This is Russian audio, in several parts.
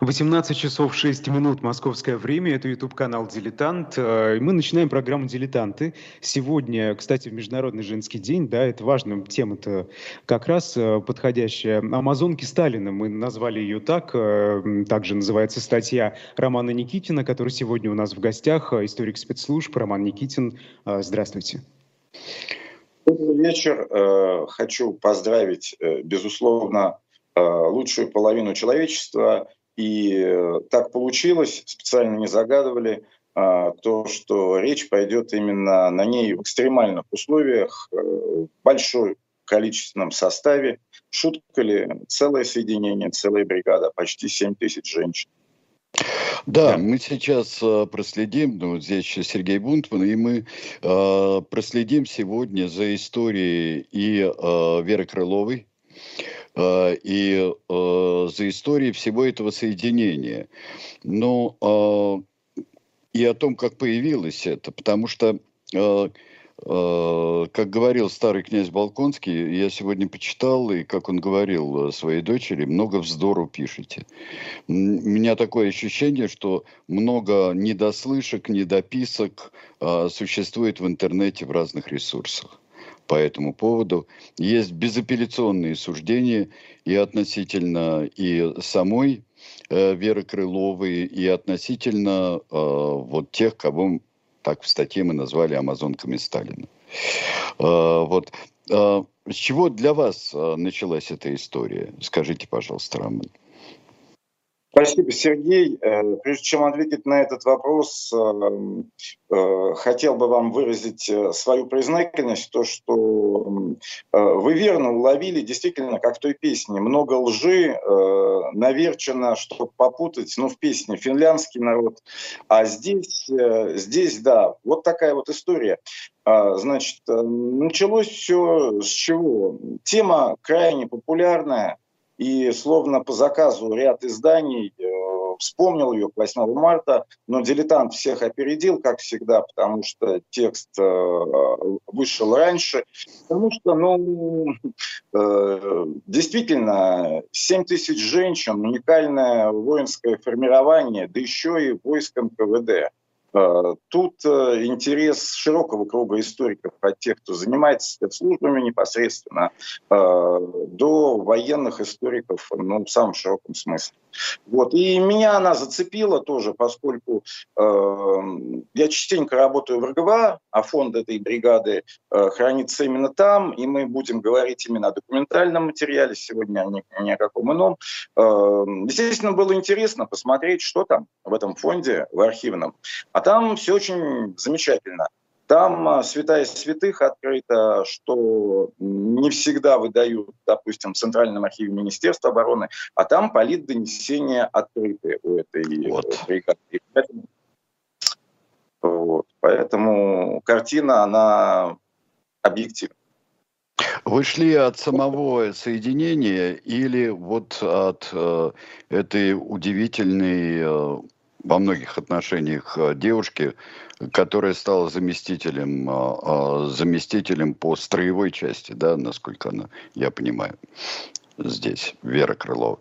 18 часов 6 минут московское время. Это YouTube-канал «Дилетант». И мы начинаем программу «Дилетанты». Сегодня, кстати, в Международный женский день, да, это важная тема-то как раз подходящая. «Амазонки Сталина». Мы назвали ее так. Также называется статья Романа Никитина, который сегодня у нас в гостях. Историк спецслужб Роман Никитин. Здравствуйте. Добрый вечер. Хочу поздравить, безусловно, лучшую половину человечества. И так получилось, специально не загадывали, то, что речь пойдет именно на ней в экстремальных условиях, в большом количественном составе. Шутка ли? Целое соединение, целая бригада, почти 7 тысяч женщин. Да, мы сейчас проследим, здесь еще Сергей Бунтман, и мы проследим сегодня за историей и Веры Крыловой, и за историей всего этого соединения. Но и о том, как появилось это, потому что, как говорил старый князь Болконский, я сегодня почитал, и как он говорил своей дочери, много вздору пишете. У меня такое ощущение, что много недослышек, недописок существует в интернете в разных ресурсах. По этому поводу есть безапелляционные суждения и относительно и самой Веры Крыловой, и относительно вот тех, кого так в статье мы назвали амазонками Сталина. Вот. С чего для вас началась эта история? Скажите, пожалуйста, Роман. Спасибо, Сергей. Прежде чем ответить на этот вопрос, хотел бы вам выразить свою признательность, то, что вы верно уловили, действительно, как в той песне, много лжи наверчено, чтобы попутать, в песне финляндский народ, а здесь, да, вот такая вот история. Значит, началось все с чего? Тема крайне популярная, и словно по заказу ряд изданий вспомнил ее к 8 марта, но «Дилетант» всех опередил, как всегда, потому что текст вышел раньше. Потому что, действительно, 7 тысяч женщин, уникальное воинское формирование, да еще и войск НКВД. Тут интерес широкого круга историков, от тех, кто занимается спецслужбами непосредственно, до военных историков, в самом широком смысле. Вот. И меня она зацепила тоже, поскольку я частенько работаю в РГВА, а фонд этой бригады хранится именно там, и мы будем говорить именно о документальном материале сегодня, а не о каком ином. Естественно, было интересно посмотреть, что там в этом фонде, в архивном. А там все очень замечательно. Там святая святых открыто, что не всегда выдают, допустим, в Центральном архиве Министерства обороны, а там политдонесения открыты у этой бригады. Поэтому картина, она объективна. Вы шли от самого соединения или вот от этой удивительной во многих отношениях девушки, которая стала заместителем по строевой части, да, насколько я понимаю, здесь, Вера Крылова?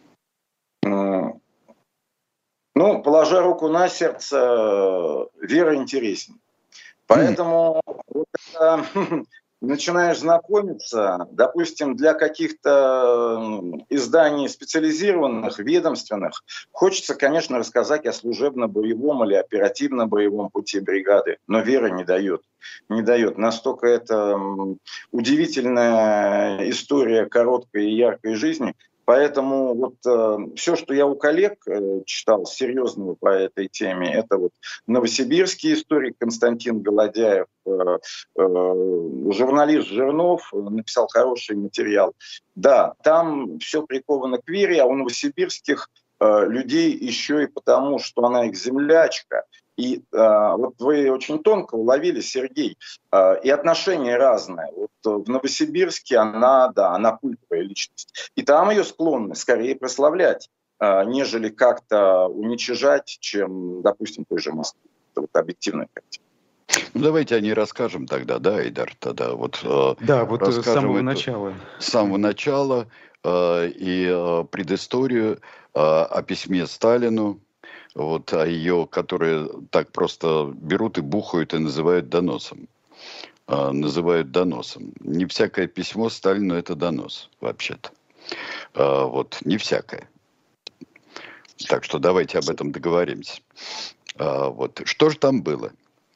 Положа руку на сердце, Вера интереснее. Поэтому вот это... Начинаешь знакомиться, допустим, для каких-то изданий специализированных, ведомственных, хочется, конечно, рассказать о служебно-боевом или оперативно-боевом пути бригады, но Вера не дает. Не дает. Настолько это удивительная история короткой и яркой жизни. Поэтому вот все, что я у коллег читал серьезного по этой теме, это вот новосибирский историк Константин Голодяев, журналист Жирнов написал хороший материал. Да, там все приковано к Вере, а у новосибирских людей еще и потому, что она их землячка. И вот вы очень тонко уловили, Сергей, и отношения разные. Вот в Новосибирске она культовая личность. И там ее склонны скорее прославлять, нежели как-то уничижать, чем, допустим, той же Москве. Это вот объективная картина. Давайте о ней расскажем тогда, да, Айдар? Тогда с самого начала. С самого начала. и предысторию о письме Сталину, вот, о ее, которые так просто берут и бухают и называют доносом. Называют доносом. Не всякое письмо Сталину – это донос, вообще-то. Вот, не всякое. Так что давайте об этом договоримся. Вот. Что же там было?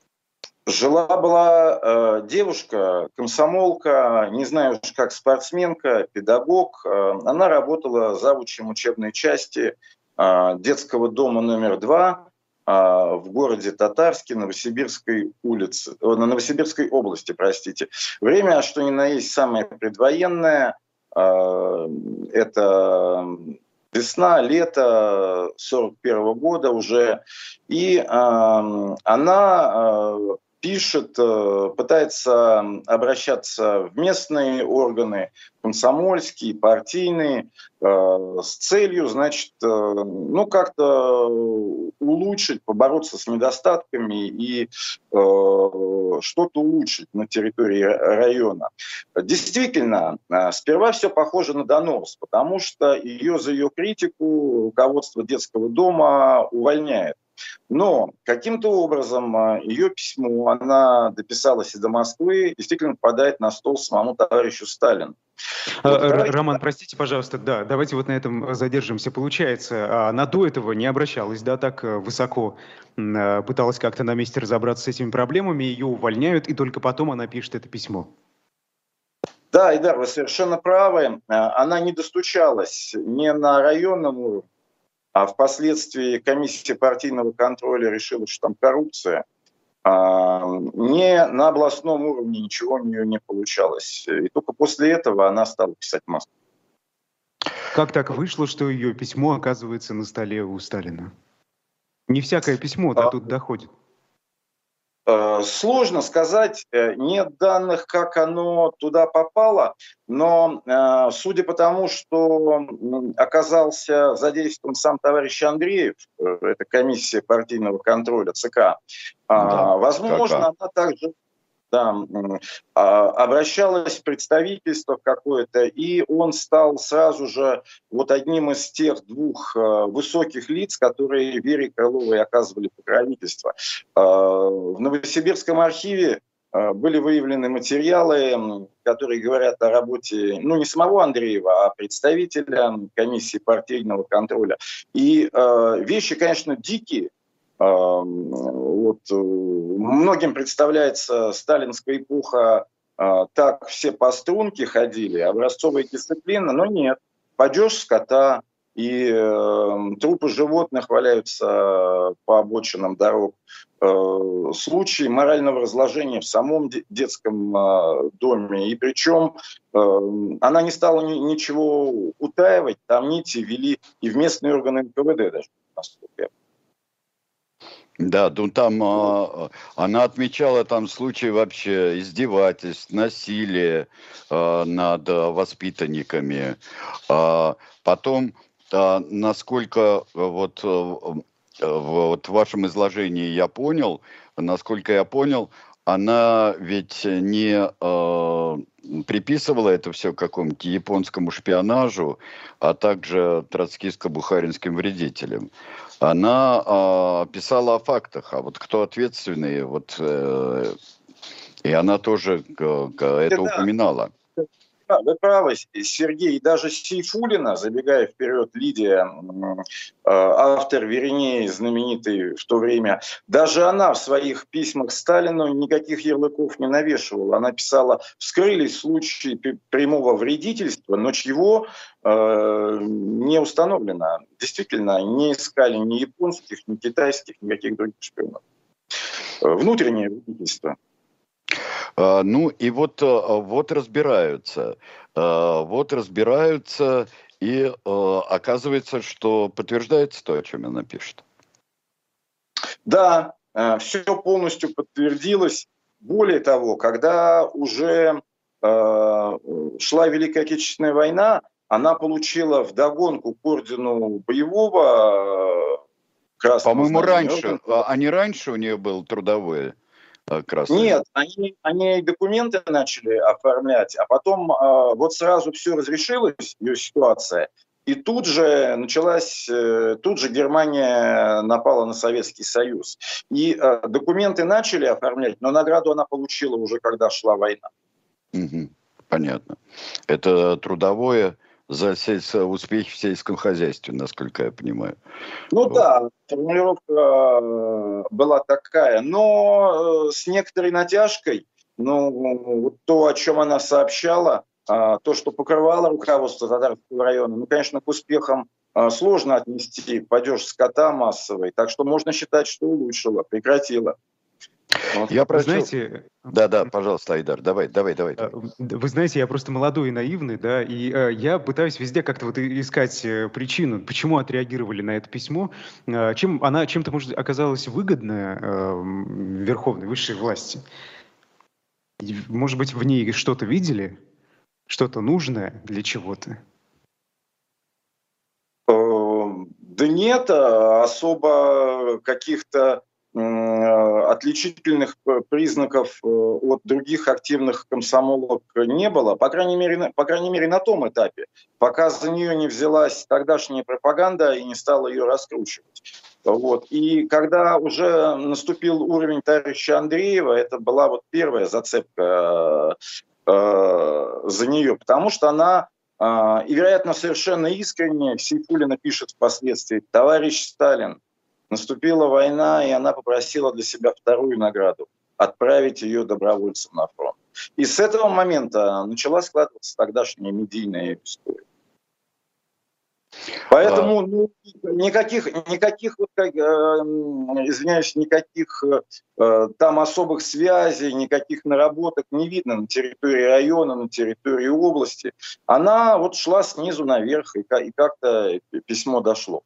Жила-была девушка, комсомолка, не знаю уж как, спортсменка, педагог. Она работала завучем учебной части детского дома номер 2 в городе Татарске, Новосибирской улице, на Новосибирской области, простите. Время, что ни на есть, самое предвоенное. Это весна, лето 41 года уже. И она пишет, пытается обращаться в местные органы, комсомольские, партийные, с целью, значит, ну, как-то улучшить, побороться с недостатками и что-то улучшить на территории района. Действительно, сперва все похоже на донос, потому что ее за ее критику руководство детского дома увольняет. Но каким-то образом ее письмо, она дописалась и до Москвы, действительно попадает на стол самому товарищу Сталину. Вот Роман, простите, пожалуйста, да, давайте вот на этом задержимся. Получается, она до этого не обращалась, да, так высоко, пыталась как-то на месте разобраться с этими проблемами, ее увольняют, и только потом она пишет это письмо. Да, Идар, вы совершенно правы. Она не достучалась ни на районном уровне, а впоследствии комиссия партийного контроля решила, что там коррупция. Не на областном уровне ничего у нее не получалось. И только после этого она стала писать в Москву. Как так вышло, что ее письмо оказывается на столе у Сталина? Не всякое письмо до тут доходит. Сложно сказать, нет данных, как оно туда попало, но судя по тому, что оказался задействован сам товарищ Андреев, это комиссия партийного контроля ЦК, возможно, она также обращалась в представительство какое-то, и он стал сразу же вот одним из тех двух высоких лиц, которые Вере Крыловой оказывали покровительство. В Новосибирском архиве были выявлены материалы, которые говорят о работе, ну, не самого Андреева, а представителя комиссии партийного контроля. И вещи, конечно, дикие. Вот, многим представляется сталинская эпоха, так все по струнке ходили, образцовая дисциплина, но нет. Падеж скота и трупы животных валяются по обочинам дорог. Случаи морального разложения в самом детском доме. И причем она не стала ничего утаивать, там нити вели и в местные органы НКВД даже. Да, ну там она отмечала там случаи вообще издевательств, насилия над воспитанниками. Потом, насколько вот в вашем изложении насколько я понял, она ведь не приписывала это все какому-нибудь японскому шпионажу, а также троцкистско-бухаринским вредителям. Она писала о фактах, а вот кто ответственный, вот, и она тоже это упоминала. Вы правы, Сергей. И даже Сейфуллина, забегая вперед, Лидия, автор Веренеи, знаменитый в то время, даже она в своих письмах Сталину никаких ярлыков не навешивала. Она писала: вскрылись случаи прямого вредительства, но чьего не установлено. Действительно, не искали ни японских, ни китайских, никаких других шпионов. Внутреннее вредительство. Ну и вот разбираются. И оказывается, что подтверждается то, о чем она пишет. Да, все полностью подтвердилось. Более того, когда уже шла Великая Отечественная война, она получила вдогонку к ордену боевого Красного По-моему, Знамени. раньше у нее было трудовое. красные? Нет, они документы начали оформлять, а потом вот сразу все разрешилось, ее ситуация, и тут же Германия напала на Советский Союз. И документы начали оформлять, но награду она получила уже, когда шла война. Мгм. Понятно. Это трудовое за успехи в сельском хозяйстве, насколько я понимаю. Ну Вот. да, формулировка была такая, но с некоторой натяжкой. Ну, вот то, о чем она сообщала, то, что покрывало руководство Татарского района, ну, конечно, к успехам сложно отнести падеж скота массовый, так что можно считать, что улучшила, прекратила. Вот. Я Вы прочел... знаете, Да, пожалуйста, Айдар, давай. вы знаете, я просто молодой и наивный, да, и я пытаюсь везде как-то вот искать причину, почему отреагировали на это письмо, чем она чем-то, может, оказалась выгодна верховной, высшей власти. И, может быть, в ней что-то видели, что-то нужное для чего-то. Да нет, особо каких-то отличительных признаков от других активных комсомолок не было, по крайней мере на том этапе, пока за нее не взялась тогдашняя пропаганда и не стала ее раскручивать. Вот. И когда уже наступил уровень товарища Андреева, это была вот первая зацепка за нее, потому что она и, вероятно, совершенно искренне Сейфуллина пишет впоследствии: «Товарищ Сталин, наступила война, и она попросила для себя вторую награду – отправить ее добровольцем на фронт». И с этого момента начала складываться тогдашняя медийная история. Поэтому никаких там особых связей, никаких наработок не видно на территории района, на территории области. Она вот шла снизу наверх, и как-то письмо дошло.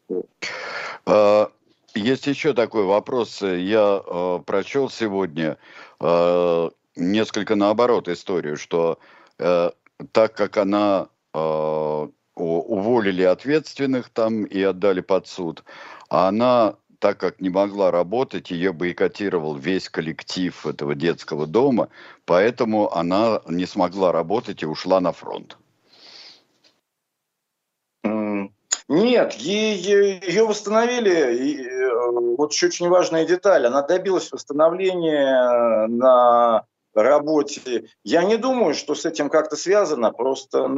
Есть еще такой вопрос. Я прочел сегодня несколько наоборот историю, что так как она уволили ответственных там и отдали под суд, а она, так как не могла работать, ее бойкотировал весь коллектив этого детского дома, поэтому она не смогла работать и ушла на фронт. Нет, ее восстановили. И, вот еще очень важная деталь. Она добилась восстановления на работе. Я не думаю, что с этим как-то связано. Просто,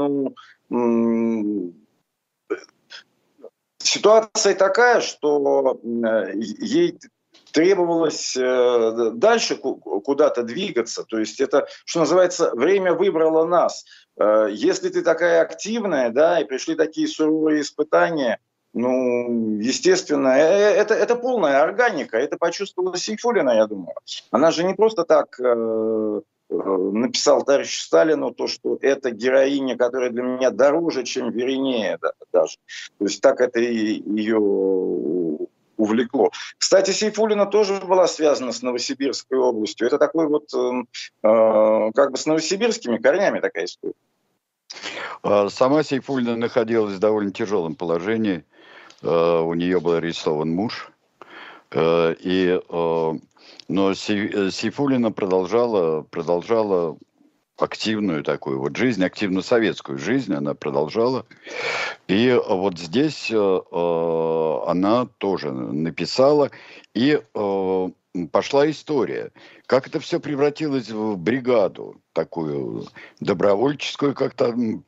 ситуация такая, что ей требовалось дальше куда-то двигаться. То есть это, что называется, время выбрало нас. Если ты такая активная, да, и пришли такие суровые испытания, естественно, это полная органика. Это почувствовала Сейфуллина, я думаю. Она же не просто так написал товарищу Сталину то, что это героиня, которая для меня дороже, чем Веринея даже. То есть так это ее увлекло. Кстати, Сейфуллина тоже была связана с Новосибирской областью. Это такой вот как бы с новосибирскими корнями такая история. Сама Сейфуллина находилась в довольно тяжелом положении. У нее был арестован муж. Но Сейфуллина продолжала активную такую вот жизнь, активную советскую жизнь она продолжала. И вот здесь она тоже написала, и пошла история. Как это все превратилось в бригаду, такую добровольческую, как там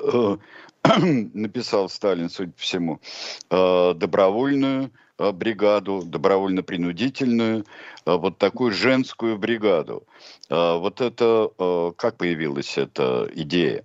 написал Сталин, судя по всему, добровольную бригаду, добровольно-принудительную, вот такую женскую бригаду. Вот это, как появилась эта идея?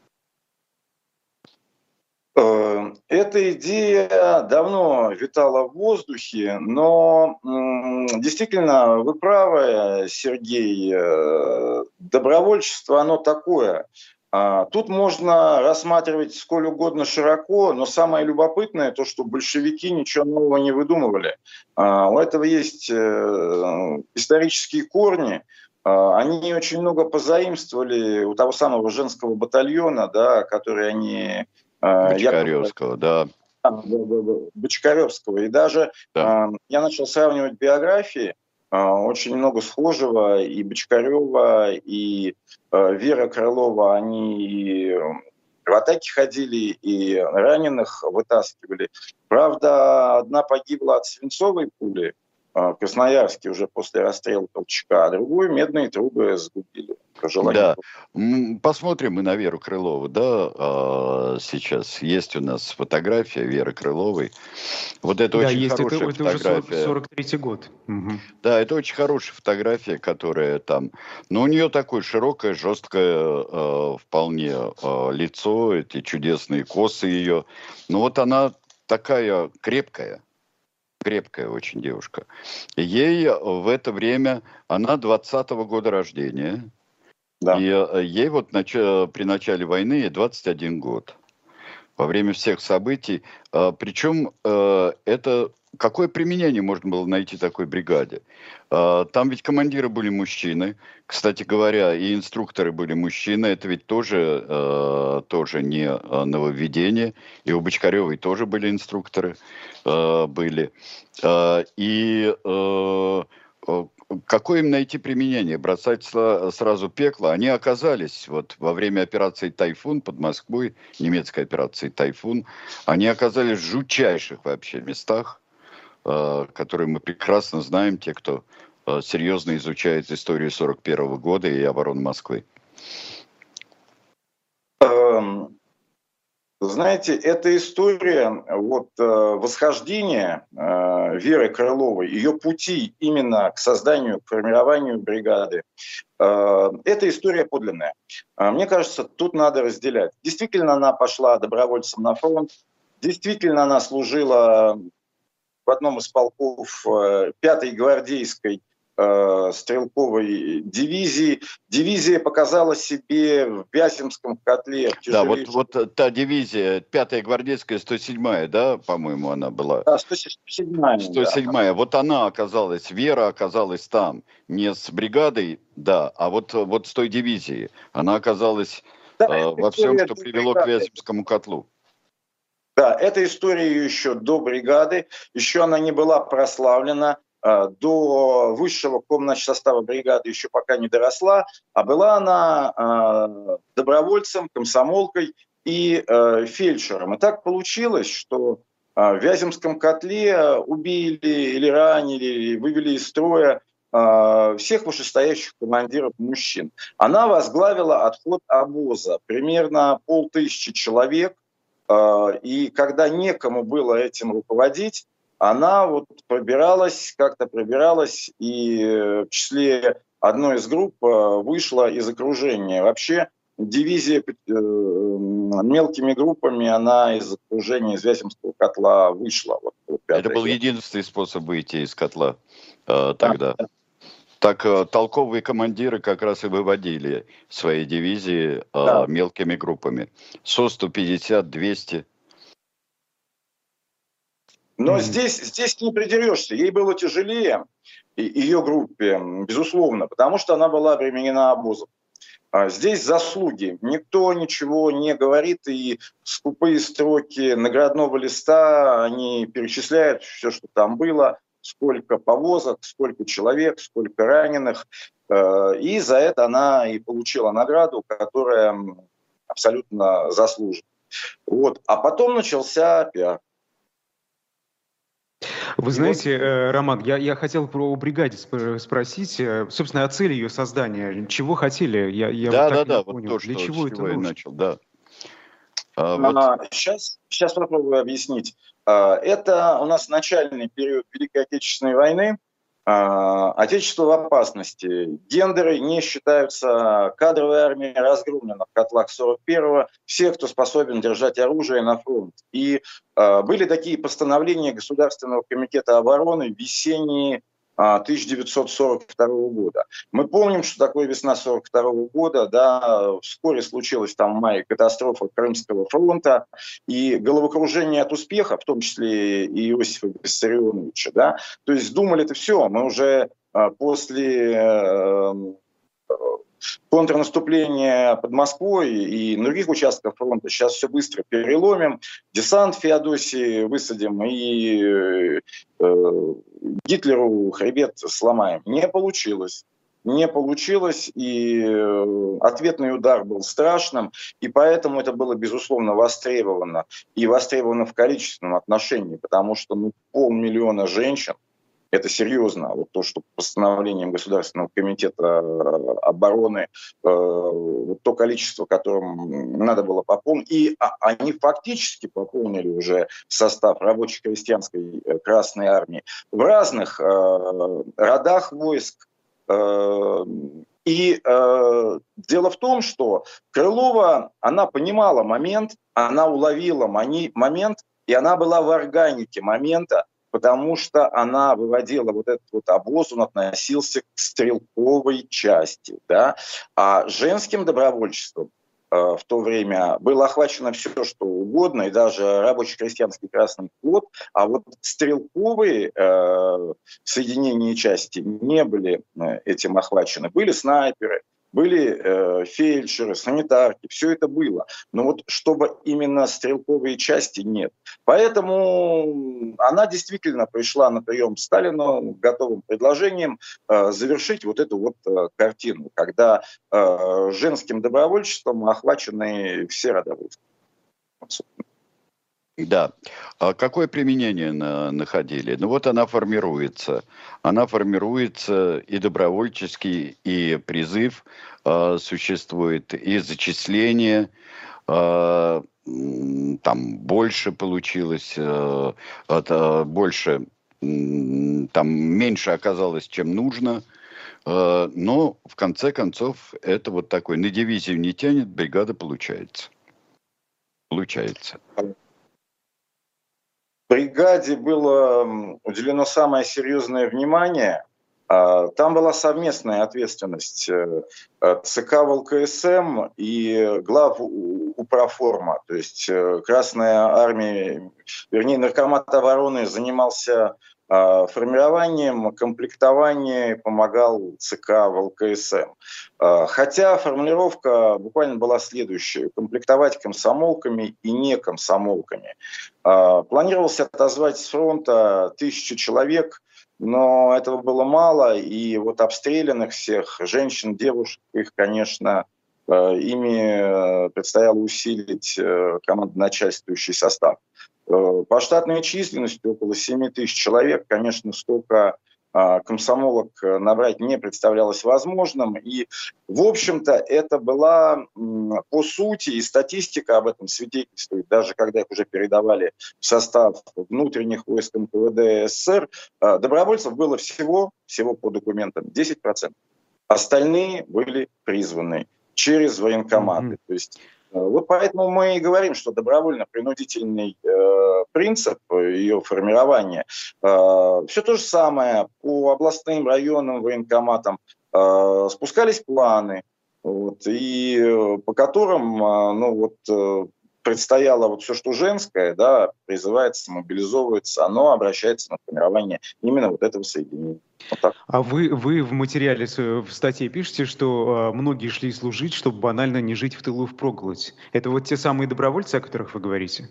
Эта идея давно витала в воздухе, но действительно, вы правы, Сергей, добровольчество, оно такое. Тут можно рассматривать сколь угодно широко, но самое любопытное то, что большевики ничего нового не выдумывали. У этого есть исторические корни. Они очень много позаимствовали у того самого женского батальона, да, который они... Бочкаревского, да. Бочкаревского. И даже я начал сравнивать биографии. очень много схожего. И Бочкарева, и Вера Крылова, они в атаке ходили, и раненых вытаскивали. Правда, одна погибла от свинцовой пули в Красноярске уже после расстрела Колчака, а другую медные трубы сгубили. Да, посмотрим мы на Веру Крылову, да, сейчас есть у нас фотография Веры Крыловой. Вот это Да, очень есть, это хорошая уже фотография. 43-й год. Угу. Да, это очень хорошая фотография, которая там... Но у нее такое широкое, жесткое вполне лицо, эти чудесные косы ее. Но вот она такая крепкая очень девушка. Ей в это время, она 20-го года рождения, Да. и ей вот при начале войны ей 21 год. Во время всех событий. Причем это... Какое применение можно было найти такой бригаде? Там ведь командиры были мужчины. Кстати говоря, и инструкторы были мужчины. Это ведь тоже не нововведение. И у Бочкаревой тоже были инструкторы. Были. Какое им найти применение? Бросать сразу пекло? Они оказались вот во время операции «Тайфун» под Москвой, немецкой операции «Тайфун», они оказались в жутчайших вообще местах, которые мы прекрасно знаем, те, кто серьезно изучает историю 1941 года и оборону Москвы. Знаете, эта история восхождения Веры Крыловой, ее пути именно к созданию, к формированию бригады, эта история подлинная. Мне кажется, тут надо разделять. Действительно, она пошла добровольцем на фронт, действительно, она служила в одном из полков 5-й гвардейской стрелковой дивизии. Дивизия показала себе в Вяземском котле. Да, вот та дивизия, 5-я гвардейская, 107-я, да, по-моему, она была? Да, 107-я. 107-я. Да. Вот она оказалась, Вера оказалась там. Не с бригадой, да, а вот с той дивизией. Она оказалась во всем, что привело к Вяземскому котлу. Да, эта история еще до бригады. Еще она не была прославлена. До высшего комнатсостава бригады еще пока не доросла, а была она добровольцем, комсомолкой и фельдшером. И так получилось, что в Вяземском котле убили или ранили, или вывели из строя всех вышестоящих командиров мужчин. Она возглавила отход обоза, примерно 500 человек, и когда некому было этим руководить, она пробиралась, и в числе одной из групп вышла из окружения. Вообще дивизия мелкими группами, она из окружения, из Вяземского котла вышла. Это был единственный способ выйти из котла тогда. Да. Так толковые командиры как раз и выводили свои дивизии мелкими группами. 100, 200. Но здесь не придерешься. Ей было тяжелее, ее группе, безусловно, потому что она была обременена обозом. Здесь заслуги. Никто ничего не говорит, и скупые строки наградного листа, они перечисляют все, что там было, сколько повозок, сколько человек, сколько раненых. И за это она и получила награду, которая абсолютно заслужена. А потом начался пиар. Вы знаете, Роман, я хотел про бригаде спросить, собственно, о цели ее создания. Чего хотели? Да, вот понял. то, Для что чего с это чего я нужно? начал, да. Сейчас попробую объяснить. Это у нас начальный период Великой Отечественной войны. Отечество в опасности. Гендеры не считаются, кадровая армия разгромлена в котлах 41-го. Все, кто способен держать оружие на фронт. И были такие постановления Государственного комитета обороны весенние 1942 года. Мы помним, что такое весна 1942 года. Да, вскоре случилась там в мае катастрофа Крымского фронта и головокружение от успеха, в том числе и Иосифа Виссарионовича. Да? То есть думали, это все, мы уже после контрнаступление под Москвой и на других участках фронта сейчас все быстро переломим, десант в Феодосии высадим и Гитлеру хребет сломаем. Не получилось. Не получилось, и ответный удар был страшным, и поэтому это было, безусловно, востребовано, и востребовано в количественном отношении, потому что 500 000 женщин, это серьезно, вот то, что постановлением Государственного комитета обороны, вот то количество, которым надо было пополнить, и они фактически пополнили уже состав рабоче-крестьянской Красной Армии в разных родах войск. И дело в том, что Крылова, она понимала момент, она уловила момент, и она была в органике момента, потому что она выводила вот этот вот обоз, он относился к стрелковой части, да, а женским добровольчеством в то время было охвачено все, что угодно, и даже рабоче-крестьянский Красный флот, а вот стрелковые соединения и части не были этим охвачены. Были снайперы, были фельдшеры, санитарки, все это было. Но вот чтобы именно стрелковые части нет. Поэтому она действительно пришла на прием к Сталину готовым предложением завершить вот эту вот картину, когда женским добровольчеством охвачены все рода войск. Да. А какое применение находили? Ну вот она формируется. Она формируется и добровольческий, и призыв существует, и зачисление. Там больше получилось, больше, там меньше оказалось, чем нужно. Но в конце концов это вот такой, на дивизию не тянет, бригада получается. Получается. Бригаде было уделено самое серьезное внимание. Там была совместная ответственность ЦК ВЛКСМ и глав Управформа. То есть Красная Армия, вернее, Наркомат обороны занимался формированием, комплектованием, помогал ЦК ВЛКСМ. Хотя формулировка буквально была следующая: комплектовать комсомолками и не комсомолками. Планировалось отозвать с фронта 1000 человек, но этого было мало, и вот обстрелянных всех, женщин, девушек, их, конечно, ими предстояло усилить командно-начальствующий состав. По штатной численности около 7 000 человек, конечно, столько комсомолок набрать не представлялось возможным. И, в общем-то, это была, по сути, и статистика об этом свидетельствует, даже когда их уже передавали в состав внутренних войск НКВД СССР, добровольцев было всего по документам 10%. Остальные были призваны через военкоматы. То есть вот поэтому мы и говорим, что добровольно-принудительный принцип ее формирования, все то же самое по областным, районным военкоматам спускались планы, вот, и по которым предстояло вот все, что женское, да, призывается, мобилизовывается, оно обращается на формирование именно вот этого соединения. Вот так. А вы в материале в статье пишете, что многие шли служить, чтобы банально не жить в тылу впроголодь. Это вот те самые добровольцы, о которых вы говорите?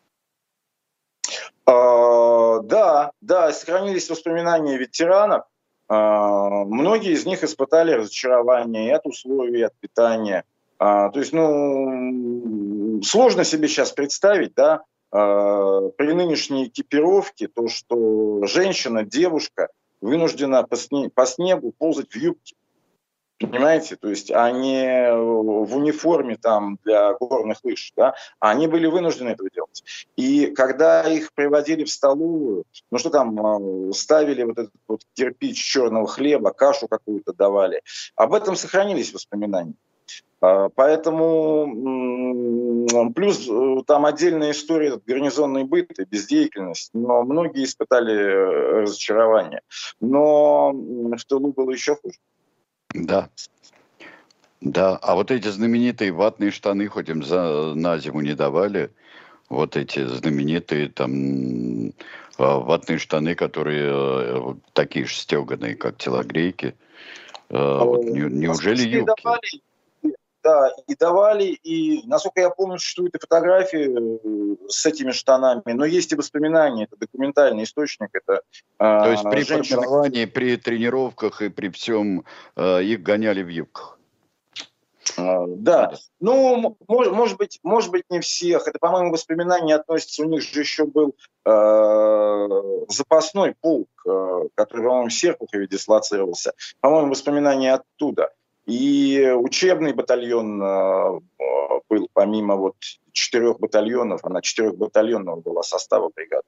Да, сохранились воспоминания ветеранов. Многие из них испытали разочарование и от условий, и от питания. То есть, сложно себе сейчас представить, да, при нынешней экипировке, то, что женщина, девушка вынуждена по снегу ползать в юбке. Понимаете? То есть, а не в униформе там для горных лыж. Да? Они были вынуждены это делать. И когда их приводили в столовую, ставили вот этот вот кирпич черного хлеба, кашу какую-то давали. Об этом сохранились воспоминания. Поэтому плюс там отдельная история, гарнизонный быт и бездеятельность, но многие испытали разочарование. Но в тылу было еще хуже. Да. Да, а вот эти знаменитые ватные штаны, хоть им на зиму не давали, вот эти знаменитые там ватные штаны, которые такие же стеганые, как телогрейки, Неужели юбки? Да, и давали, и, насколько я помню, существуют и фотографии с этими штанами, но есть и воспоминания, это документальный источник. Это, то есть при женщины... формировании, при тренировках и при всем их гоняли в юбках? Да, ну, может быть, не всех. Это, по-моему, воспоминания относятся, у них же еще был запасной полк, который, по-моему, в Серпухове дислоцировался. По-моему, воспоминания оттуда. И учебный батальон был, помимо вот 4 батальонов, она 4-батальонного была состава бригады.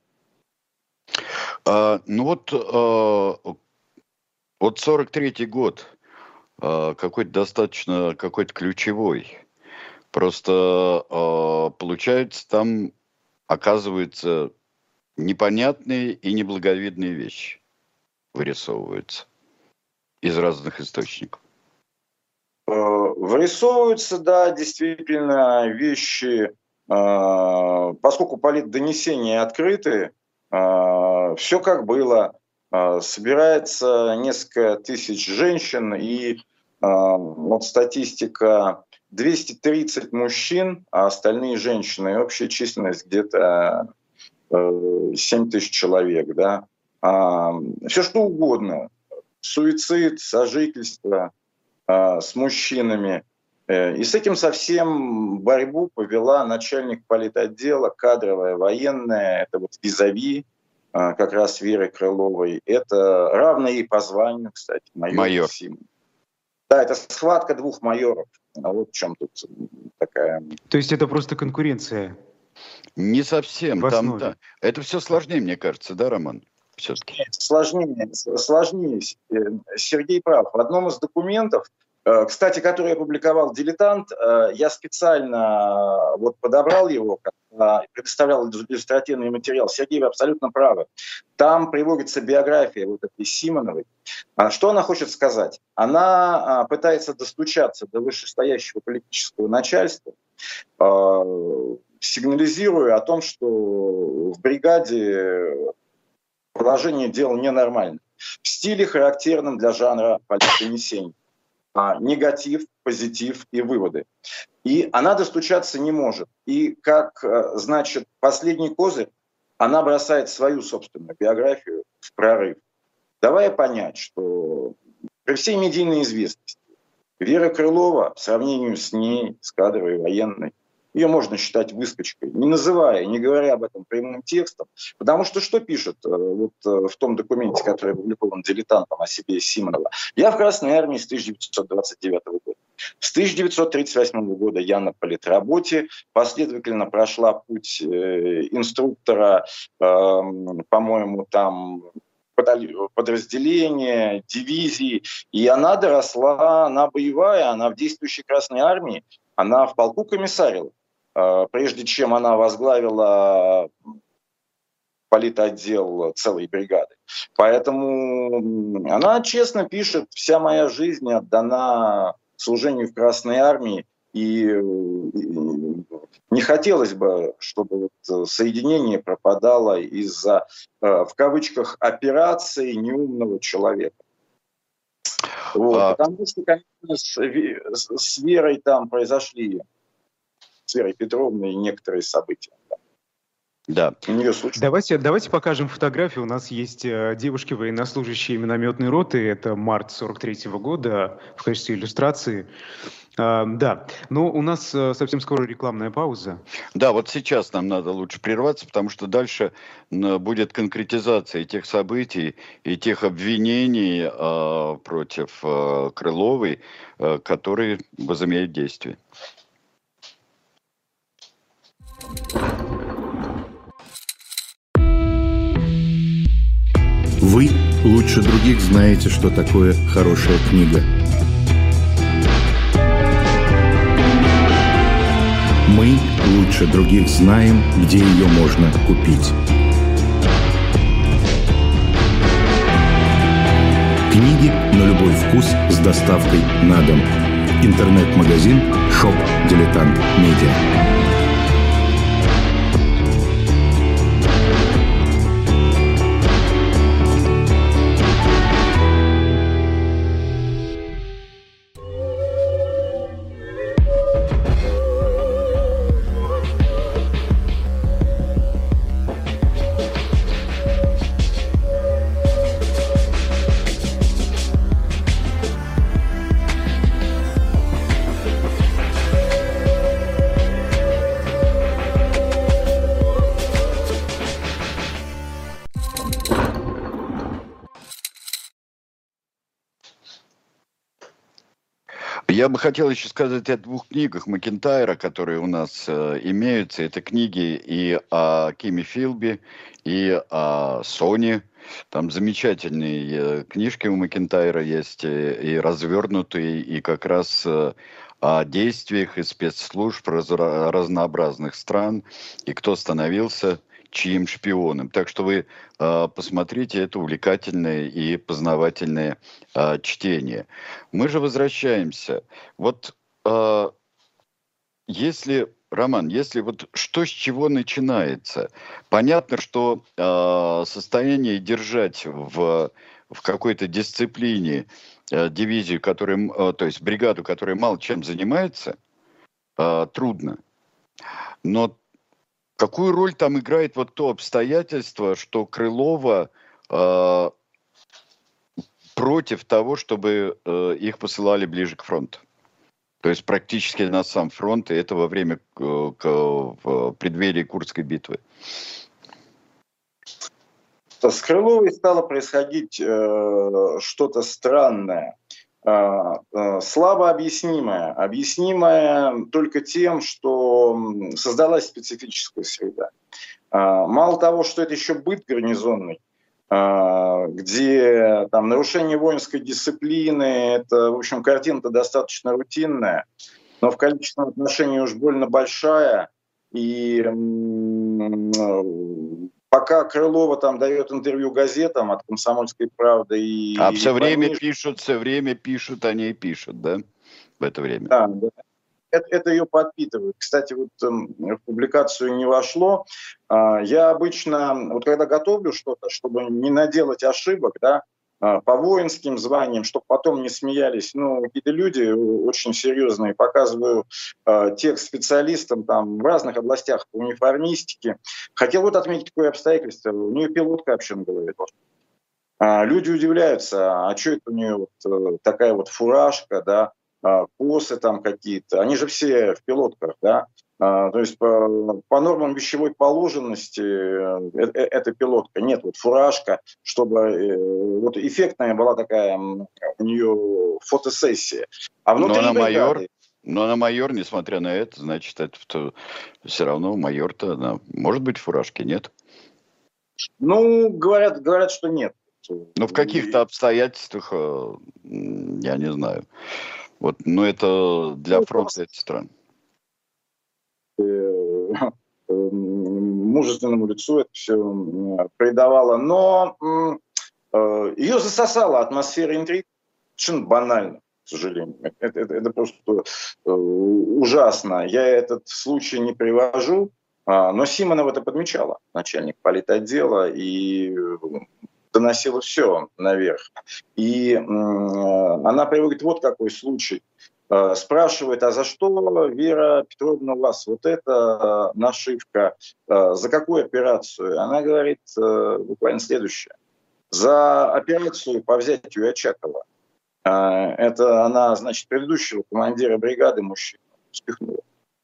Ну вот 43-й год, какой-то достаточно, какой-то ключевой. Просто получается, там оказываются непонятные и неблаговидные вещи вырисовываются из разных источников. Вырисовываются, да, действительно, вещи, поскольку политдонесения открыты, все как было. Собирается несколько тысяч женщин, и вот статистика 230 мужчин, а остальные женщины, и общая численность где-то 7 тысяч человек, да. Все что угодно. Суицид, сожительство с мужчинами. И с этим совсем борьбу повела начальник политотдела, кадровая, военная, это вот визави, как раз Веры Крыловой. Это равно ей по званию, кстати, майор. Да, это схватка 2 майоров. А вот в чем тут такая... То есть это просто конкуренция? Не совсем. Там, да. Это все сложнее, мне кажется, да, Роман? Все-таки. Сложнее. Сергей прав. В одном из документов, кстати, который опубликовал «Дилетант», я специально вот подобрал его, предоставлял иллюстративный материал. Сергей, вы абсолютно правы. Там приводится биография вот этой Симоновой. Что она хочет сказать? Она пытается достучаться до вышестоящего политического начальства, сигнализируя о том, что в бригаде положение дел ненормально. В стиле, характерном для жанра политдонесений. Негатив, позитив и выводы. И она достучаться не может. И как, значит, последний козырь, она бросает свою собственную биографию в прорыв. Давая понять, что при всей медийной известности Вера Крылова в сравнении с ней, с кадровой военной, ее можно считать выскочкой, не называя, не говоря об этом прямым текстом. Потому что пишет вот в том документе, который опубликован «Дилетантом» о себе Симонова? Я в Красной армии с 1929 года. С 1938 года я на политработе, последовательно прошла путь инструктора, по-моему, там подразделения, дивизии. И она доросла, она боевая, она в действующей Красной армии, она в полку комиссарила. Прежде чем она возглавила политотдел целой бригады. Поэтому она честно пишет: вся моя жизнь отдана служению в Красной армии, и не хотелось бы, чтобы вот соединение пропадало из-за, в кавычках, операции неумного человека. Вот. Потому что, конечно, с Верой там произошли, с Верой Петровной, некоторые события. Да. Давайте покажем фотографию. У нас есть девушки-военнослужащие минометной роты. Это март 43-го года в качестве иллюстрации. Да, но у нас совсем скоро рекламная пауза. Да, вот сейчас нам надо лучше прерваться, потому что дальше будет конкретизация тех событий и тех обвинений против Крыловой, которые возымеют действие. Вы лучше других знаете, что такое хорошая книга. Мы лучше других знаем, где ее можно купить. Книги на любой вкус с доставкой на дом. Интернет-магазин «Шоп Дилетант Медиа». Я бы хотел еще сказать о двух книгах Макентайра, которые у нас имеются. Это книги и о Киме Филби, и о Соне. Там замечательные книжки у Макентайра есть, и развернутые, и как раз о действиях и спецслужб разнообразных стран, и кто становился чьим шпионом. Так что вы посмотрите, это увлекательное и познавательное чтение. Мы же возвращаемся. Вот если, Роман, если вот что с чего начинается? Понятно, что состояние держать в какой-то дисциплине дивизию, то есть бригаду, которая мало чем занимается, трудно. Но какую роль там играет вот то обстоятельство, что Крылова против того, чтобы их посылали ближе к фронту? То есть практически на сам фронт, и это во время в преддверии Курской битвы. С Крыловой стало происходить что-то странное, слабо объяснимое. Объяснимое только тем, что создалась специфическая среда. Мало того, что это еще быт гарнизонный, где там нарушение воинской дисциплины, это, в общем, картина-то достаточно рутинная, но в количественном отношении уж больно большая. И пока Крылова там дает интервью газетам от «Комсомольской правды» и... А все время пишут, они и пишут, да, в это время? Да, да. Это ее подпитывает. Кстати, вот в публикацию не вошло. Я обычно, вот когда готовлю что-то, чтобы не наделать ошибок, да, по воинским званиям, чтобы потом не смеялись, какие-то люди очень серьезные, показываю текст специалистам там в разных областях по униформистике. Хотел вот отметить такое обстоятельство. У нее пилотка вообще на голове должна. Люди удивляются, а что это у нее вот такая вот фуражка, да, косы там какие-то, они же все в пилотках, да, то есть по нормам вещевой положенности это пилотка, нет, вот фуражка, чтобы вот эффектная была такая у нее фотосессия. А внутри но она майор, несмотря на это, значит, это все равно майор-то, она может быть в фуражке, нет? Говорят, что нет. Ну, в каких-то обстоятельствах, я не знаю. Вот, но это для фронта этих стран. Мужественному лицу это все придавало. Но ее засосала атмосфера интриг. Совершенно банально, к сожалению. Это просто ужасно. Я этот случай не привожу, но Симонова это подмечала, начальник политотдела, и доносила все наверх. И она приводит вот какой случай. Спрашивает, а за что, Вера Петровна, у вас вот эта нашивка, за какую операцию? Она говорит буквально следующее. За операцию по взятию Очакова. Это она, значит, предыдущего командира бригады мужчину спихнула.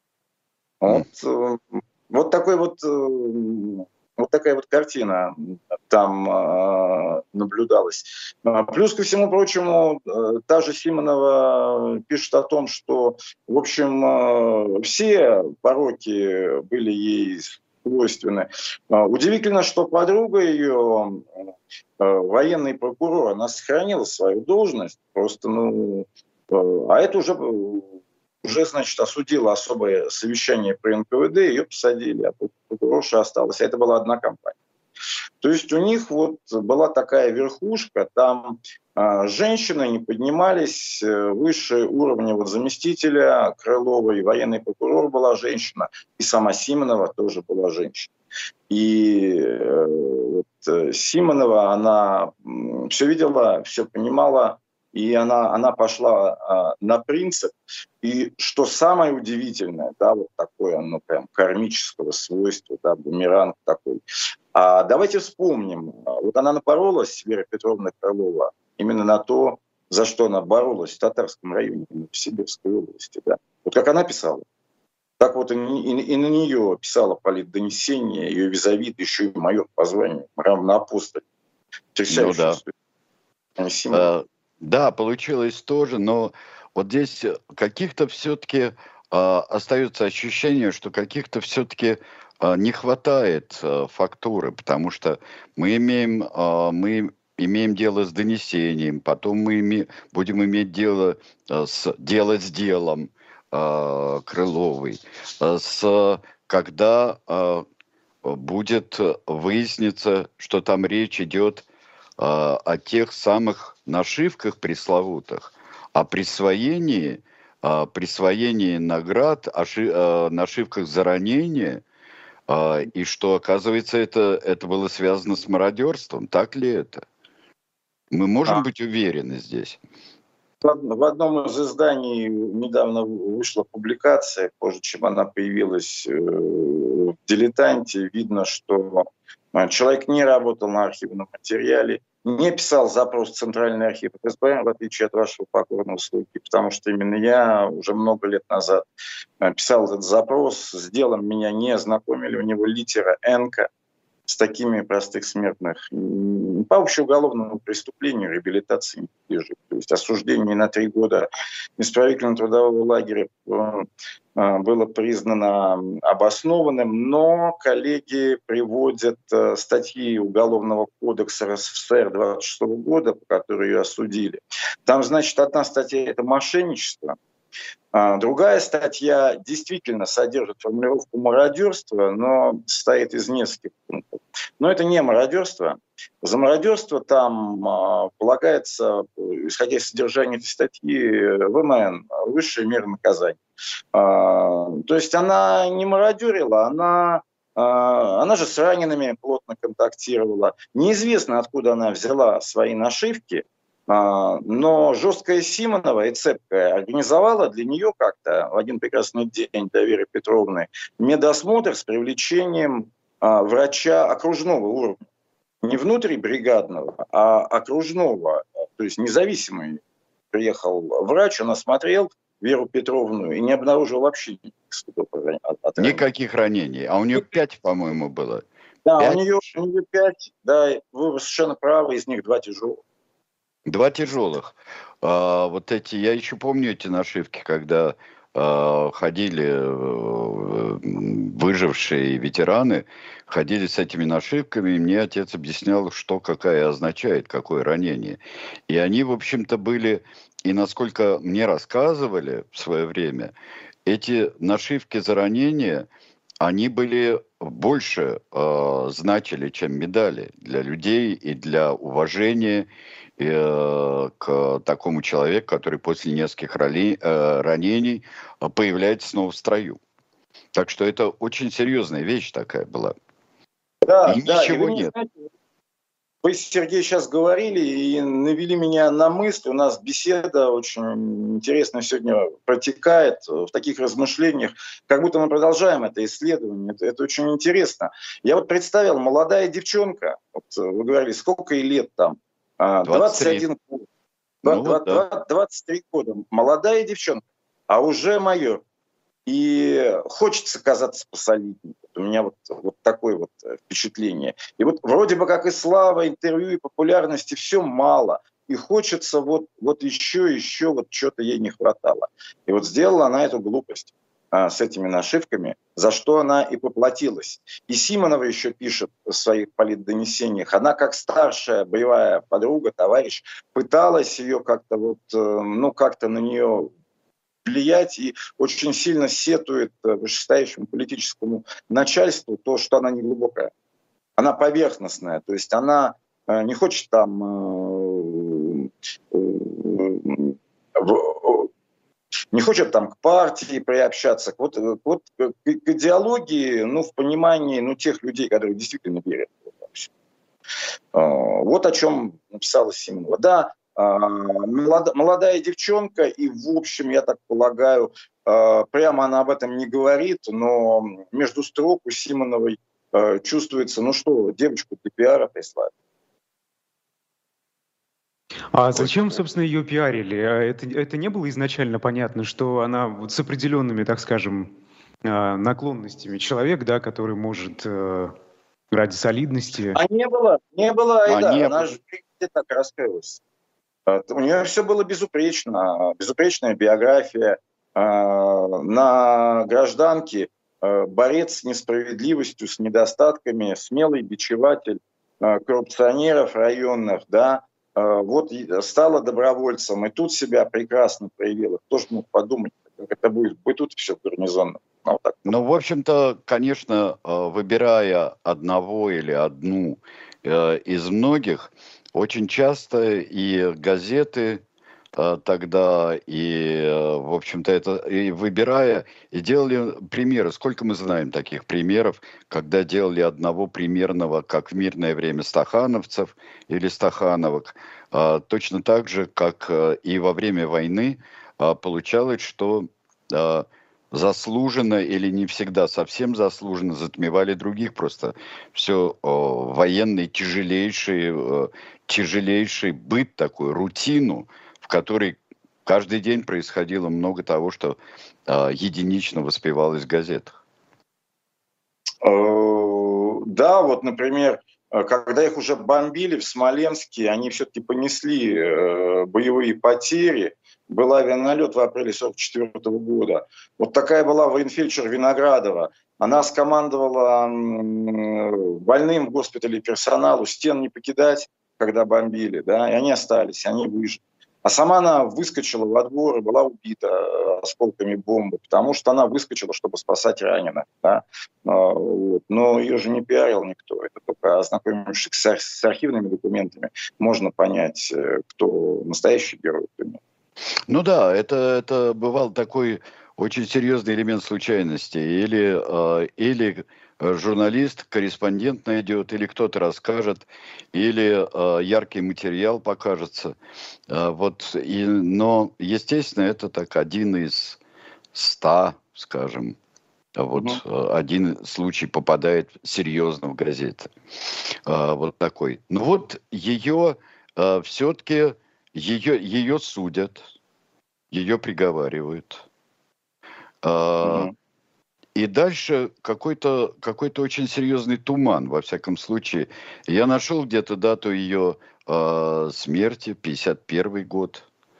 Вот такой вот... Вот такая вот картина там наблюдалась. Плюс ко всему прочему, та же Симонова пишет о том, что, в общем, все пороки были ей свойственны. Удивительно, что подруга ее, военный прокурор, она сохранила свою должность, просто, а это уже, значит, осудила особое совещание при НКВД, ее посадили, а прокурорша осталась. Это была одна компания. То есть у них вот была такая верхушка, там женщины не поднимались выше уровня вот заместителя Крыловой, военный прокурор была женщина, и сама Симонова тоже была женщина. И вот Симонова, она все видела, все понимала, и она пошла на принцип. И что самое удивительное, да, вот такое, прям кармического свойства, да, бумеранг такой. Давайте вспомним. Вот она напоролась, Вера Петровна Крылова, именно на то, за что она боролась в Татарском районе, в Новосибирской области. Да. Вот как она писала. Так вот и на нее писала политдонесение, ее визави, еще и майор по званию, равноапостоль. Да, получилось тоже, но вот здесь каких-то все-таки остается ощущение, что каких-то все-таки не хватает фактуры, потому что мы имеем дело с донесением, потом мы будем иметь дело с делом Крыловой, когда будет выясниться, что там речь идет о тех самых нашивках пресловутых, о присвоении наград, нашивках за ранение, и что, оказывается, это было связано с мародерством. Так ли это? Мы можем быть уверены здесь? В одном из изданий недавно вышла публикация, позже, чем она появилась в «Дилетанте», видно, что человек не работал на архивном материале, не писал запрос в Центральный архив ФСБ, в отличие от вашего покорного слуги, потому что именно я уже много лет назад писал этот запрос, с делом меня не ознакомили, у него литера «Н-ка», с такими простых смертных по общеуголовному преступлению реабилитации не подлежит. То есть осуждение на 3 года исправительно трудового лагеря было признано обоснованным, но коллеги приводят статьи Уголовного кодекса РСФСР 26 года, по которой ее осудили. Там, значит, одна статья – это мошенничество, другая статья действительно содержит формулировку мародерства, но состоит из нескольких пунктов. Но это не мародерство. За мародерство там полагается, исходя из содержания этой статьи, ВМН, высшая мера наказания. То есть она не мародерила, она же с ранеными плотно контактировала. Неизвестно, откуда она взяла свои нашивки, но жесткая Симонова и цепкая организовала для нее как-то в один прекрасный день для Веры Петровны медосмотр с привлечением врача окружного уровня. Не внутрибригадного, а окружного, то есть независимый. Приехал врач, он осмотрел Веру Петровну и не обнаружил вообще никаких следов ранений. Никаких ранений. А у нее 5, по-моему, было. Да, 5? У нее 5, да, вы совершенно правы, из них 2 тяжелых. 2 тяжелых. Вот эти, я еще помню эти нашивки, когда ходили выжившие ветераны, ходили с этими нашивками, и мне отец объяснял, что какая означает, какое ранение. И они, в общем-то, были, и насколько мне рассказывали в свое время, эти нашивки за ранение, они были больше значили, чем медали для людей и для уважения к такому человеку, который после нескольких ранений появляется снова в строю. Так что это очень серьезная вещь такая была. Да, и да, ничего и нет. Знаете, вы, Сергей, сейчас говорили и навели меня на мысль. У нас беседа очень интересно сегодня протекает в таких размышлениях, как будто мы продолжаем это исследование. Это очень интересно. Я вот представил, молодая девчонка, вот вы говорили, сколько ей лет там? 21 год. 23 года. Молодая девчонка, а уже майор. И хочется казаться посолиднее. У меня вот такое вот впечатление. И вот вроде бы как и слава, интервью, и популярности, все мало. И хочется вот еще вот что-то ей не хватало. И вот сделала она эту глупость с этими нашивками, за что она и поплатилась. И Симонова еще пишет в своих политдонесениях, она как старшая боевая подруга, товарищ, пыталась ее как-то как-то на нее влиять и очень сильно сетует вышестоящему политическому начальству то, что она не глубокая. Она поверхностная, то есть она не хочет там не хочет там к партии приобщаться, к идеологии, в понимании тех людей, которые действительно верят в это вообще. Вот о чем написала Симонова. Да, молодая девчонка, и в общем, я так полагаю, прямо она об этом не говорит, но между строк у Симоновой чувствуется, девочку для пиара прислали. А зачем, собственно, ее пиарили? Это не было изначально понятно, что она вот с определенными, так скажем, наклонностями человек, да, который может ради солидности... А не было, Айдар, она же так раскрылась. У нее все было безупречно, безупречная биография. На гражданке борец с несправедливостью, с недостатками, смелый бичеватель коррупционеров районных, да, вот стала добровольцем, и тут себя прекрасно проявила. Кто же мог подумать, как это будет в быту все гарнизонно. Вот так. Ну, в общем-то, конечно, выбирая одного или одну из многих, очень часто и газеты тогда, и, в общем-то, это и выбирая, и делали примеры. Сколько мы знаем таких примеров, когда делали одного примерного, как в мирное время, стахановцев или стахановок, точно так же, как и во время войны получалось, что заслуженно или не всегда совсем заслуженно затмевали других. Просто все военный тяжелейший быт такой, рутину, в которой каждый день происходило много того, что единично воспевалось в газетах. Да, вот, например, когда их уже бомбили в Смоленске, они все-таки понесли боевые потери. Был авианалет в апреле 1944 года. Вот такая была военфельдшер Виноградова. Она скомандовала больным в госпитале персоналу стен не покидать, когда бомбили, да, и они остались, они выжили. А сама она выскочила во двор и была убита осколками бомбы, потому что она выскочила, чтобы спасать раненых. Да? Вот. Но ее же не пиарил никто. Это только ознакомившись с архивными документами можно понять, кто настоящий герой. Ну да, это бывал такой очень серьезный элемент случайности. Или журналист, корреспондент найдет, или кто-то расскажет, или яркий материал покажется. Но, естественно, это так один из 100, скажем. Один случай попадает серьезно в газеты. Вот такой. Ну вот ее все-таки ее судят, ее приговаривают. И дальше какой-то очень серьезный туман, во всяком случае. Я нашел где-то дату ее смерти, 51 год,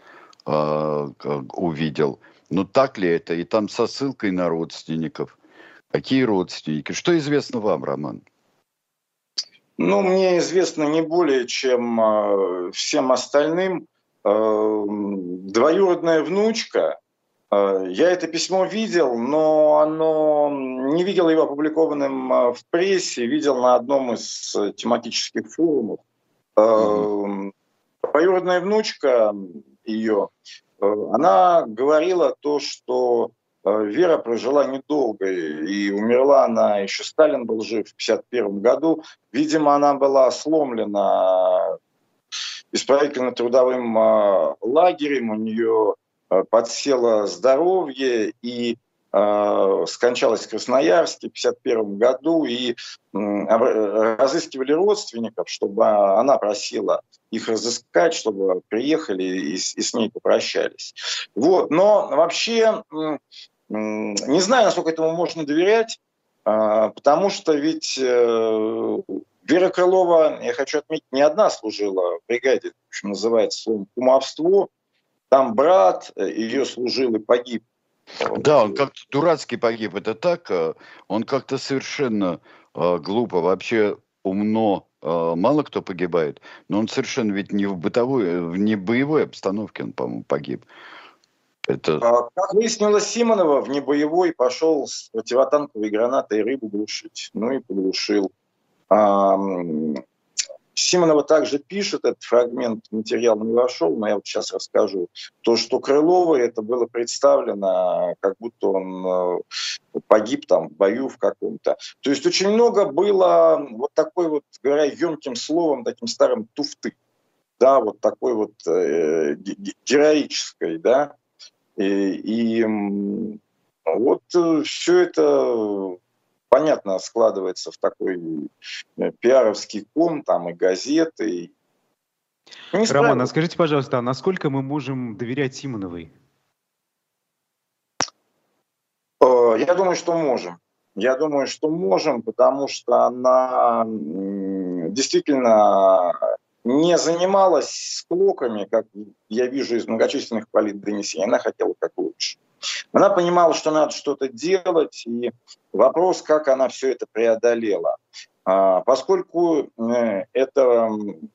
увидел. Но так ли это? И там со ссылкой на родственников. Какие родственники? Что известно вам, Роман? Ну, мне известно не более, чем всем остальным. Двоюродная внучка. Я это письмо видел, но не видел его опубликованным в прессе, видел на одном из тематических форумов. Двоюродная внучка ее, она говорила то, что Вера прожила недолго, и умерла она, еще Сталин был жив в 1951 году. Видимо, она была сломлена исправительно-трудовым лагерем, у нее подсело здоровье, и скончалась в Красноярске в 1951 году, и разыскивали родственников, чтобы она просила их разыскать, чтобы приехали и с ней попрощались. Вот. Но вообще не знаю, насколько этому можно доверять, потому что ведь Вера Крылова, я хочу отметить, не одна служила в бригаде, в общем, называется словом кумовство. Там брат ее служил и погиб. Да, он как-то дурацкий погиб, это так. Он как-то совершенно глупо, вообще умно. Мало кто погибает, но он совершенно ведь не в бытовой, не в боевой обстановке он, по-моему, погиб. Как выяснилось, Симонова в небоевой пошел с противотанковой гранатой рыбу глушить. Ну и поглушил. Симонова также пишет, этот фрагмент материала не вошел, но я вот сейчас расскажу. То, что Крылова это было представлено, как будто он погиб там в бою в каком-то. То есть очень много было вот такой вот, говоря емким словом, таким старым туфты. Да, вот такой вот героической, да. И вот все это, понятно, складывается в такой пиаровский ком, там и газеты. Роман, а скажите, пожалуйста, а насколько мы можем доверять Симоновой? Я думаю, что можем. Я думаю, что можем, потому что она действительно не занималась склоками, как я вижу из многочисленных политдонесений, она хотела как лучше. Она понимала, что надо что-то делать, и вопрос, как она все это преодолела. Поскольку это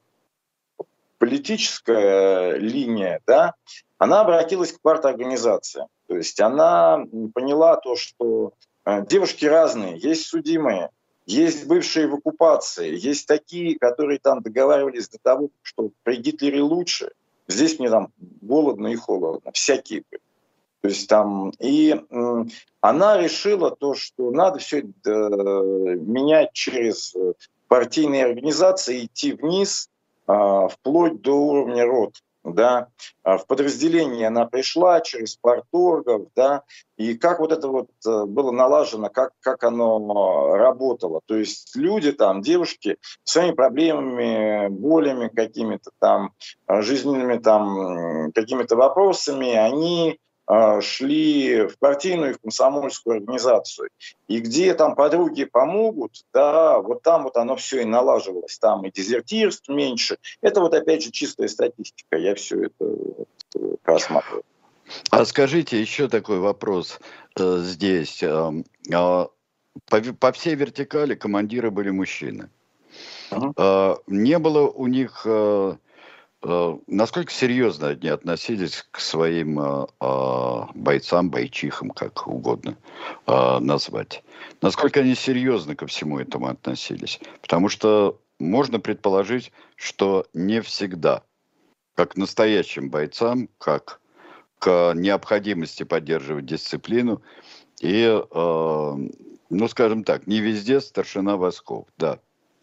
политическая линия, да, она обратилась к парторганизациям. То есть она поняла то, что девушки разные, есть судимые, есть бывшие в оккупации, есть такие, которые там договаривались до того, что при Гитлере лучше, здесь мне там голодно и холодно, всякие. То есть там, и она решила то, что надо все это менять через партийные организации, идти вниз, вплоть до уровня рот. Да. В подразделение она пришла через парторгов, да, и как вот это вот было налажено, как оно работало. То есть люди там, девушки, своими проблемами, болями какими-то там, жизненными там какими-то вопросами, они шли в партийную и в комсомольскую организацию. И где там подруги помогут, да, вот там вот оно все и налаживалось. Там и дезертирств меньше. Это вот опять же чистая статистика. Я все это просматриваю. А скажите, еще такой вопрос здесь. По всей вертикали командиры были мужчины. Не было у них... Насколько серьезно они относились к своим бойцам, бойчихам, как угодно назвать? Насколько они серьезно ко всему этому относились? Потому что можно предположить, что не всегда, как к настоящим бойцам, как к необходимости поддерживать дисциплину, и, ну, скажем так, не везде старшина восков, да.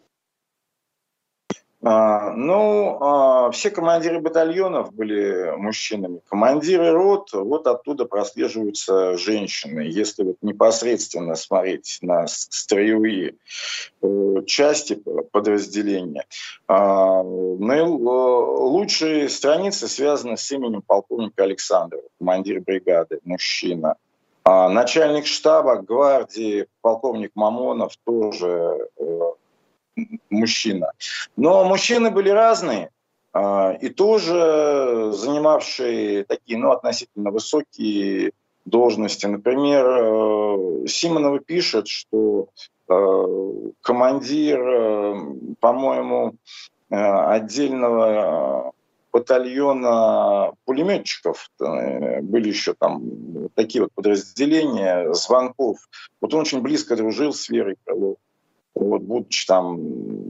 Все командиры батальонов были мужчинами. Командиры рот, вот оттуда прослеживаются женщины. Если вот непосредственно смотреть на строевые части подразделения. Лучшие страницы связаны с именем полковника Александрова, командир бригады, мужчина. Начальник штаба гвардии, полковник Мамонов, тоже мужчина. Но мужчины были разные, и тоже занимавшие такие, относительно высокие должности. Например, Симонова пишет, что командир, по-моему, отдельного батальона пулеметчиков, были еще там такие вот подразделения, Звонков. Вот он очень близко дружил с Верой Крыловой. Вот, будучи там,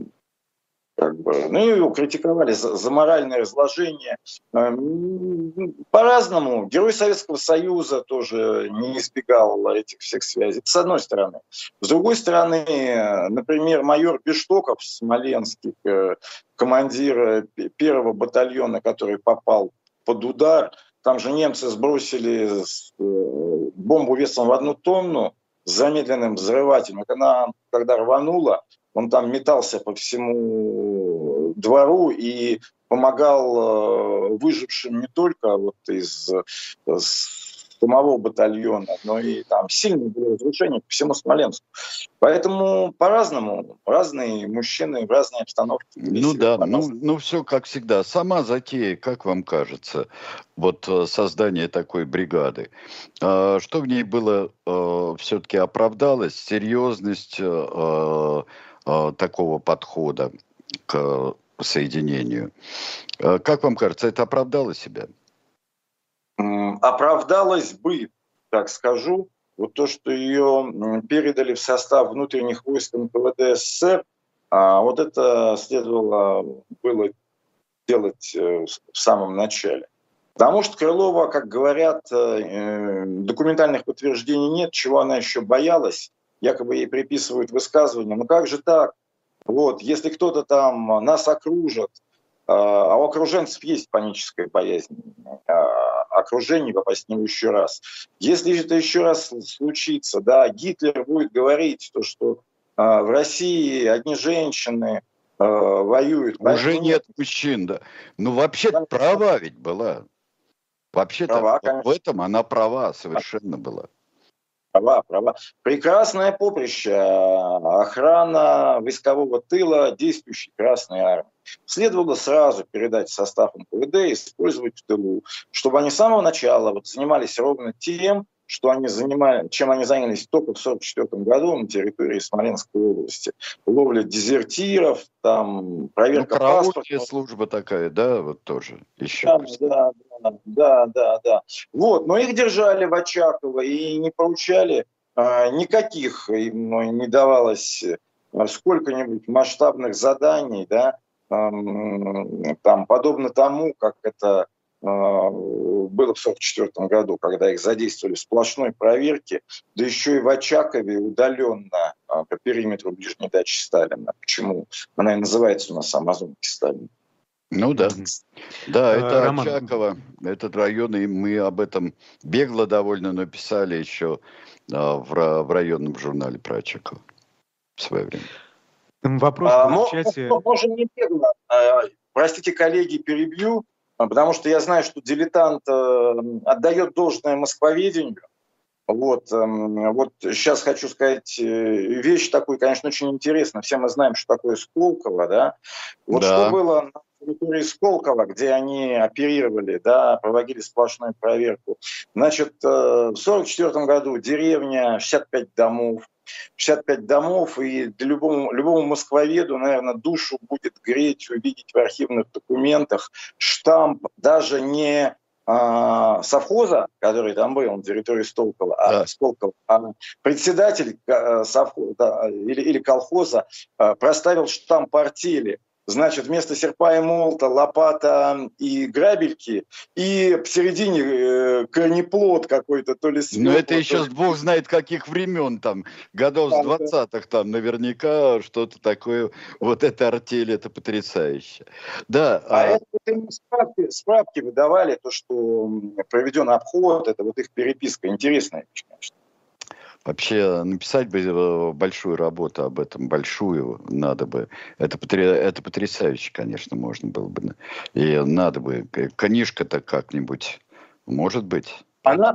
его критиковали за моральное разложение. По-разному. Герой Советского Союза тоже не избегал этих всех связей. Это с одной стороны. С другой стороны, например, майор Бештоков, смоленский командир первого батальона, который попал под удар, там же немцы сбросили бомбу весом в 1 тонну, с замедленным взрывателем. Она, когда рванула, он там метался по всему двору и помогал выжившим не только вот из самого батальона, но и там сильные были разрушения по всему Смоленску. Поэтому по-разному, разные мужчины в разные обстановки. Ну да, все как всегда. Сама затея, как вам кажется, вот создание такой бригады, что в ней было все-таки оправдалось, серьезность такого подхода к соединению? Как вам кажется, это оправдало себя? Оправдалось бы, так скажу, вот то, что ее передали в состав внутренних войск НКВД СССР, вот это следовало было делать в самом начале. Потому что Крылова, как говорят, документальных подтверждений нет, чего она еще боялась, якобы ей приписывают высказывания. Ну как же так? Вот, если кто-то там нас окружит, а у окруженцев есть паническая боязнь окружения, попасть в него еще раз. Если это еще раз случится, да, Гитлер будет говорить, что в России одни женщины воюют. Уже нет мужчин, да. Ну вообще права ведь была. Вообще-то в этом она права совершенно была. Права. Прекрасное поприще, охрана войскового тыла действующей Красной Армии. следовало сразу передать в состав НКВД и использовать в тылу, чтобы они с самого начала вот занимались ровно тем, чем они занялись только в 1944 году на территории Смоленской области. Ловля дезертиров, там, проверка паспорта. Служба такая, да, вот тоже еще. Да. Вот, но их держали в Очаково и не поручали никаких, им не давалось сколько-нибудь масштабных заданий, да, там, подобно тому, как это было в 1944 году, когда их задействовали в сплошной проверке, да еще и в Очакове удаленно по периметру ближней дачи Сталина. Почему она и называется у нас Амазонки Сталина. Ну да. Да, это Роман. Очаково, этот район, и мы об этом бегло довольно написали еще в районном журнале про Очаково в свое время. Вопрос в чате. Можно не бегло. Простите, коллеги, перебью, потому что я знаю, что «Дилетант» отдает должное москвоведению. Вот сейчас хочу сказать вещь такую, конечно, очень интересная. Все мы знаем, что такое Сколково, да? Вот да. Что было на территории Сколково, где они оперировали, да, проводили сплошную проверку. Значит, в 1944 году деревня, 65 домов, и для любому москвоведу, наверное, душу будет греть увидеть в архивных документах штамп даже не совхоза, который там был на территории Сколково, а председатель совхоза или колхоза проставил штамп артели. Значит, вместо серпа и молота лопата и грабельки, и посередине корнеплод какой-то, то ли свёкла. Ну, это еще бог знает каких времен, там, годов с 20-х, там, наверняка что-то такое, вот эта артель, это потрясающе. Да. Это справки выдавали, то, что проведен обход, это вот их переписка, интересная вещь, конечно. Вообще написать бы большую работу об этом, большую надо бы. Это потрясающе, конечно, можно было бы. И надо бы. Книжка-то как-нибудь, может быть. Она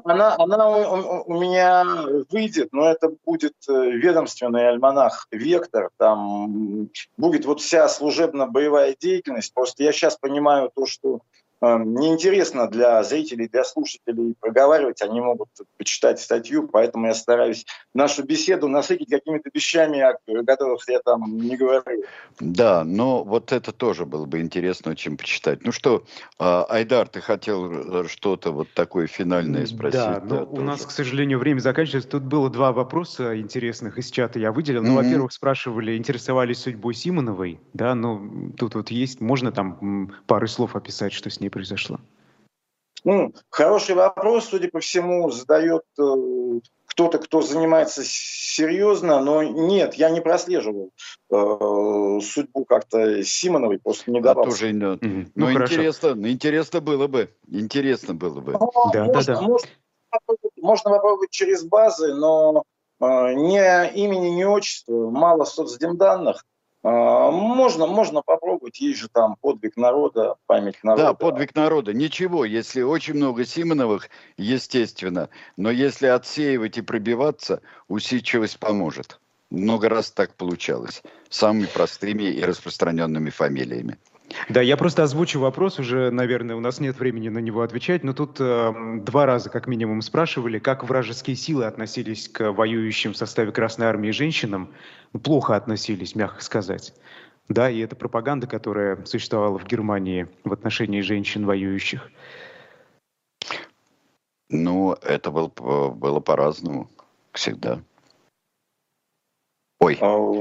у меня выйдет, но это будет ведомственный альманах «Вектор». Там будет вот вся служебно-боевая деятельность. Просто я сейчас понимаю то, что неинтересно для зрителей, для слушателей проговаривать, они могут почитать статью, поэтому я стараюсь нашу беседу насытить какими-то вещами, о которых я там не говорю. Да, но вот это тоже было бы интересно очень почитать. Ну что, Айдар, ты хотел что-то вот такое финальное спросить? Да, но у нас, к сожалению, время заканчивается. Тут было два вопроса интересных из чата, я выделил. Ну, во-первых, спрашивали, интересовались судьбой Симоновой, да, ну, тут вот есть, можно там пару слов описать, что с ней произошло? Ну, хороший вопрос, судя по всему, задает кто-то, кто занимается серьезно, но нет, я не прослеживал судьбу как-то Симоновой, просто не давал. Тоже, ну, интересно было бы. Можно попробовать через базы, но ни имени, ни отчества, мало соцдемданных. Можно попробовать, есть же там подвиг народа, память народа. Да, подвиг народа. Ничего, если очень много Симоновых, естественно, но если отсеивать и пробиваться, усидчивость поможет. Много раз так получалось. Самыми простыми и распространенными фамилиями. Да, я просто озвучу вопрос, уже, наверное, у нас нет времени на него отвечать, но тут два раза как минимум спрашивали, как вражеские силы относились к воюющим в составе Красной Армии женщинам. Плохо относились, мягко сказать. Да, и это пропаганда, которая существовала в Германии в отношении женщин воюющих. Ну, это было по-разному всегда. Ой.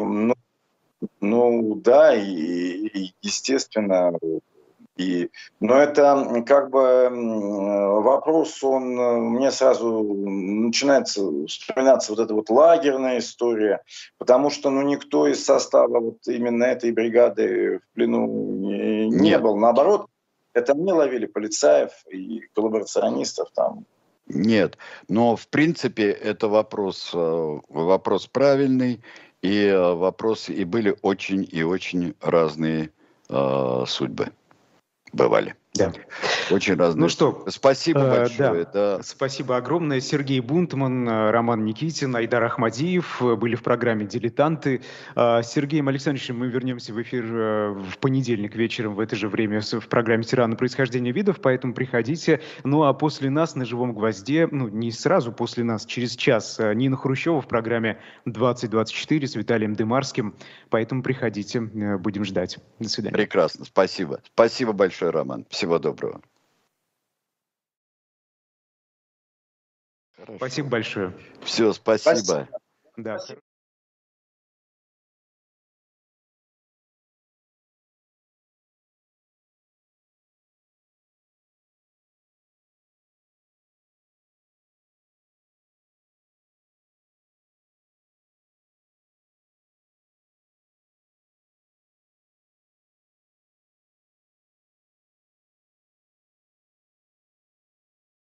Ну да, и естественно, но это как бы вопрос, мне сразу начинается вспоминаться вот эта вот лагерная история, потому что никто из состава вот именно этой бригады в плену не был. Наоборот, это мы ловили полицаев и коллаборационистов там. Нет, но в принципе это вопрос правильный. И вопросы, и были очень и очень разные судьбы. Бывали. Да. Очень разные. Ну что, спасибо большое. Да. Спасибо огромное. Сергей Бунтман, Роман Никитин, Айдар Ахмадиев были в программе «Дилетанты». С Сергеем Александровичем мы вернемся в эфир в понедельник вечером в это же время в программе «Тираны. Происхождение видов», поэтому приходите. Ну а после нас на «Живом гвозде», ну не сразу после нас, через час, Нина Хрущева в программе «2024» с Виталием Дымарским. Поэтому приходите, будем ждать. До свидания. Прекрасно, спасибо. Спасибо большое, Роман. Всего доброго. Хорошо. Спасибо большое. Все, спасибо. Да.